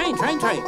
train.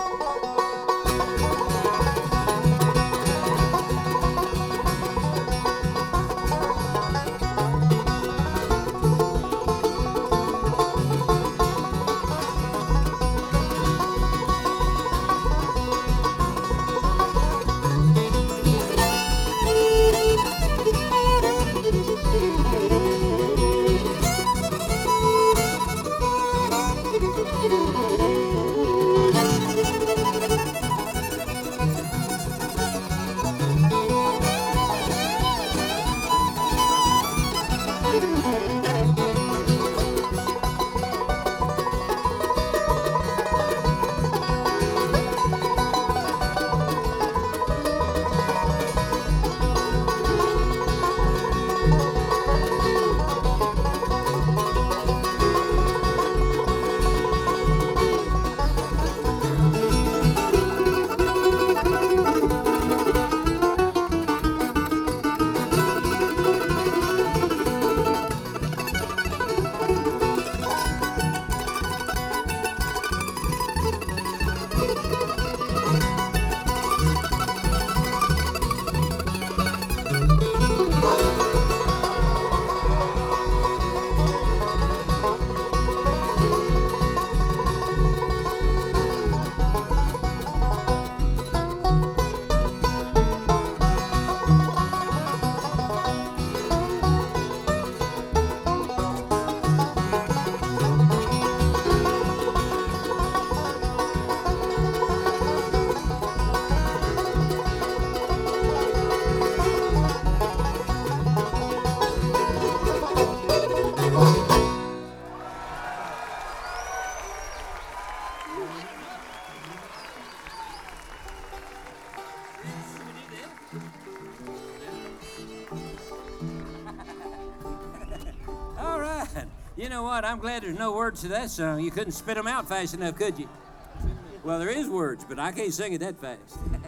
All right. You know what? I'm glad there's no words to that song. You couldn't spit them out fast enough, could you? Well, there is words, but I can't sing it that fast.